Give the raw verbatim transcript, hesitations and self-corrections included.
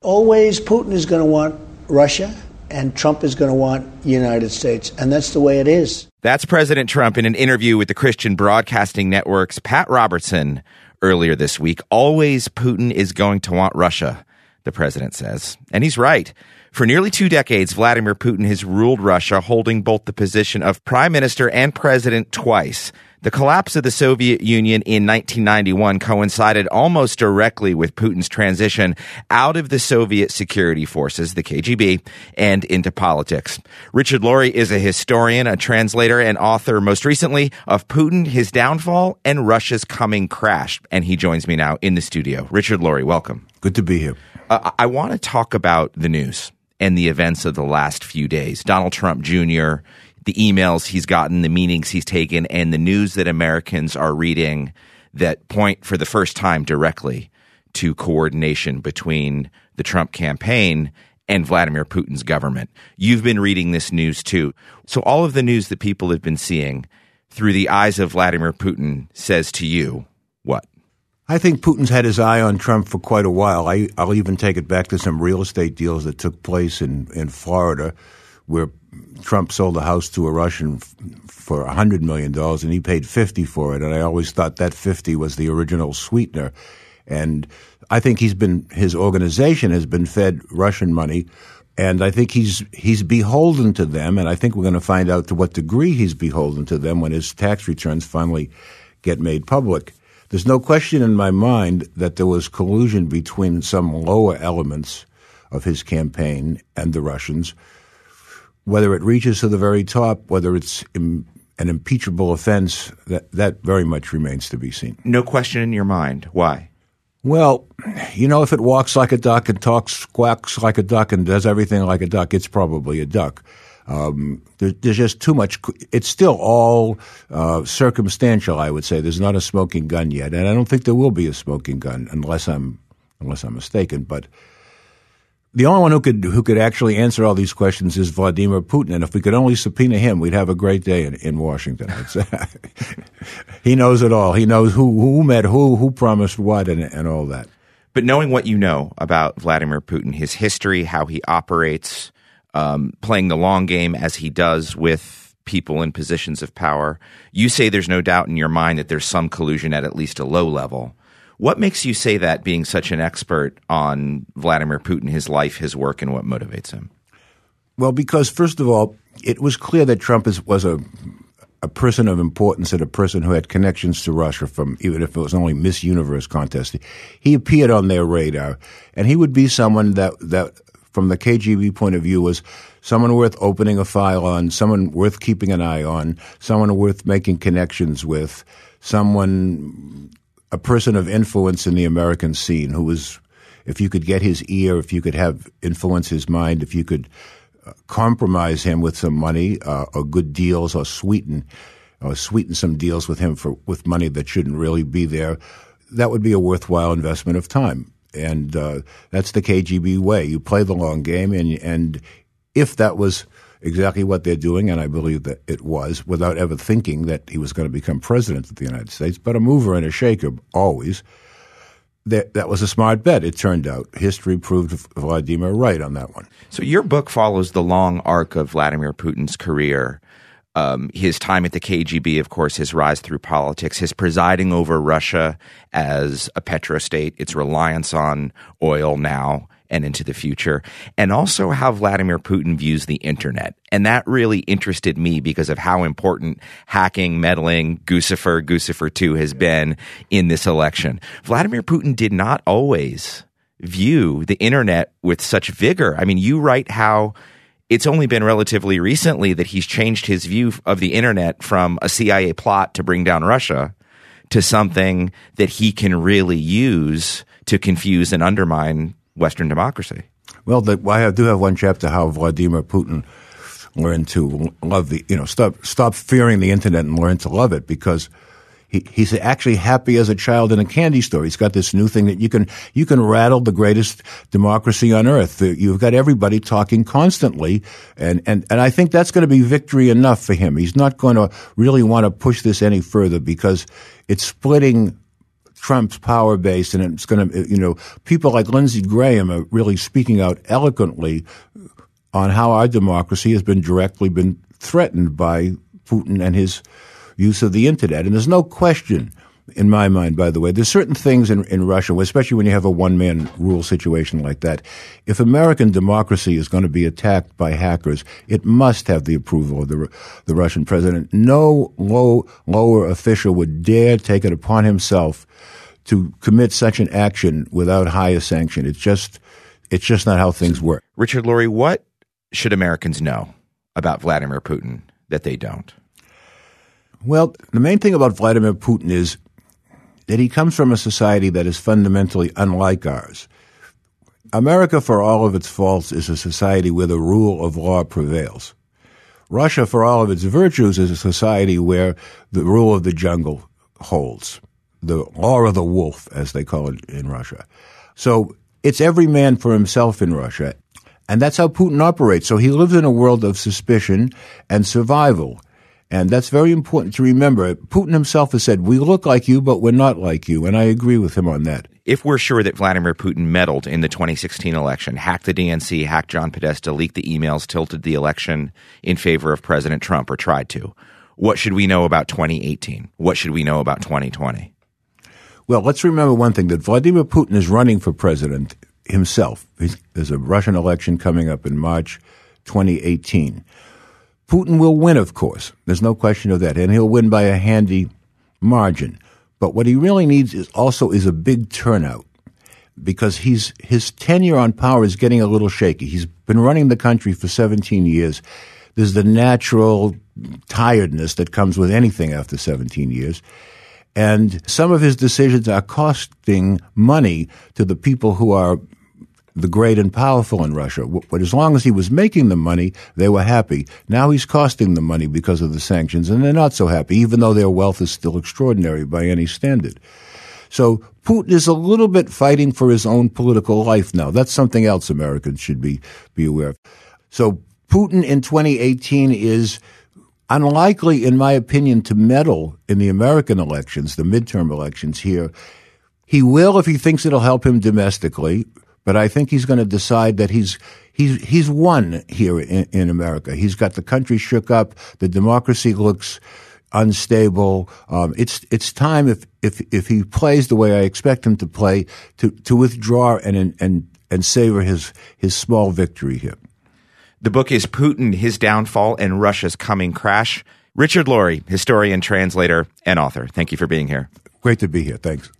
Always Putin is going to want Russia, and Trump is going to want the United States, and that's the way it is. That's President Trump in an interview with the Christian Broadcasting Network's Pat Robertson earlier this week. Always Putin is going to want Russia, the president says. And he's right. For nearly two decades, Vladimir Putin has ruled Russia, holding both the position of prime minister and president twice. The collapse of the Soviet Union in nineteen ninety-one coincided almost directly with Putin's transition out of the Soviet security forces, the K G B, and into politics. Richard Laurie is a historian, a translator, and author, most recently, of Putin, His Downfall, and Russia's Coming Crash. And he joins me now in the studio. Richard Laurie, welcome. Good to be here. Uh, I want to talk about the news and the events of the last few days. Donald Trump Junior, the emails he's gotten, the meetings he's taken, and the news that Americans are reading that point for the first time directly to coordination between the Trump campaign and Vladimir Putin's government. You've been reading this news too. So all of the news that people have been seeing through the eyes of Vladimir Putin says to you what? I think Putin's had his eye on Trump for quite a while. I, I'll even take it back to some real estate deals that took place in, in Florida where Trump sold a house to a Russian f- for one hundred million dollars, and he paid fifty for it. And I always thought that fifty was the original sweetener. And I think he's been his organization has been fed Russian money, and I think he's he's beholden to them. And I think we're going to find out to what degree he's beholden to them when his tax returns finally get made public. There's no question in my mind that there was collusion between some lower elements of his campaign and the Russians. Whether it reaches to the very top, whether it's im- an impeachable offense, that, that very much remains to be seen. No question in your mind. Why? Well, you know, if it walks like a duck and talks, quacks like a duck and does everything like a duck, it's probably a duck. Um, there, there's just too much. It's still all uh, circumstantial, I would say. There's not a smoking gun yet, and I don't think there will be a smoking gun unless I'm unless I'm mistaken. But the only one who could who could actually answer all these questions is Vladimir Putin, and if we could only subpoena him, we'd have a great day in, in Washington. He knows it all. He knows who who met who, who promised what, and and all that. But knowing what you know about Vladimir Putin, his history, how he operates, um, playing the long game as he does with people in positions of power, you say there's no doubt in your mind that there's some collusion at at least a low level. What makes you say that, being such an expert on Vladimir Putin, his life, his work, and what motivates him? Well, because first of all, it was clear that Trump is, was a a person of importance and a person who had connections to Russia from, even if it was only Miss Universe contest. He appeared on their radar, and he would be someone that, that from the K G B point of view, was someone worth opening a file on, someone worth keeping an eye on, someone worth making connections with, someone, a person of influence in the American scene who was, if you could get his ear, if you could have influence his mind, if you could uh, compromise him with some money uh, or good deals or sweeten or sweeten some deals with him for with money that shouldn't really be there, that would be a worthwhile investment of time. And uh, that's the K G B way. You play the long game, and and if that was exactly what they're doing, and I believe that it was, without ever thinking that he was going to become president of the United States, but a mover and a shaker always, that, that was a smart bet, it turned out. History proved Vladimir right on that one. So your book follows the long arc of Vladimir Putin's career. Um, his time at the K G B, of course, his rise through politics, his presiding over Russia as a petrostate, its reliance on oil now and into the future, and also how Vladimir Putin views the internet. And that really interested me because of how important hacking, meddling, Guccifer, Guccifer two has been in this election. Vladimir Putin did not always view the internet with such vigor. I mean, you write how it's only been relatively recently that he's changed his view of the internet from a C I A plot to bring down Russia to something that he can really use to confuse and undermine Western democracy. Well, the, I do have one chapter how Vladimir Putin learned to love the, you know, stop stop fearing the internet and learn to love it, because he, he's actually happy as a child in a candy store. He's got this new thing that you can you can rattle the greatest democracy on earth. You've got everybody talking constantly, and and and I think that's going to be victory enough for him. He's not going to really want to push this any further because it's splitting Trump's power base, and it's going to, you know, people like Lindsey Graham are really speaking out eloquently on how our democracy has been directly been threatened by Putin and his use of the internet. And there's no question, in my mind, by the way, there's certain things in, in Russia, especially when you have a one-man rule situation like that. If American democracy is going to be attacked by hackers, it must have the approval of the the Russian president. No low lower official would dare take it upon himself to commit such an action without higher sanction. It's just it's just not how things work. Richard Lurie, what should Americans know about Vladimir Putin that they don't? Well, the main thing about Vladimir Putin is that he comes from a society that is fundamentally unlike ours. America, for all of its faults, is a society where the rule of law prevails. Russia, for all of its virtues, is a society where the rule of the jungle holds. The law of the wolf, as they call it in Russia. So it's every man for himself in Russia. And that's how Putin operates. So he lives in a world of suspicion and survival. And that's very important to remember. Putin himself has said, we look like you, but we're not like you. And I agree with him on that. If we're sure that Vladimir Putin meddled in the twenty sixteen election, hacked the D N C, hacked John Podesta, leaked the emails, tilted the election in favor of President Trump, or tried to, what should we know about twenty eighteen? What should we know about twenty twenty? Well, let's remember one thing, that Vladimir Putin is running for president himself. There's a Russian election coming up in March twenty eighteen. Putin will win, of course. There's no question of that. And he'll win by a handy margin. But what he really needs is also is a big turnout, because he's his tenure on power is getting a little shaky. He's been running the country for seventeen years. There's the natural tiredness that comes with anything after seventeen years. And some of his decisions are costing money to the people who are the great and powerful in Russia. But as long as he was making the money, they were happy. Now he's costing them money because of the sanctions, and they're not so happy, even though their wealth is still extraordinary by any standard. So Putin is a little bit fighting for his own political life now. That's something else Americans should be, be aware of. So Putin in twenty eighteen is unlikely, in my opinion, to meddle in the American elections, the midterm elections here. He will if he thinks it'll help him domestically. But I think he's going to decide that he's he's he's won here in, in America. He's got the country shook up. The democracy looks unstable. Um, it's it's time, if if if he plays the way I expect him to play, to to withdraw and and and savor his his small victory here. The book is Putin, His Downfall, and Russia's Coming Crash. Richard Lurie, historian, translator, and author. Thank you for being here. Great to be here. Thanks.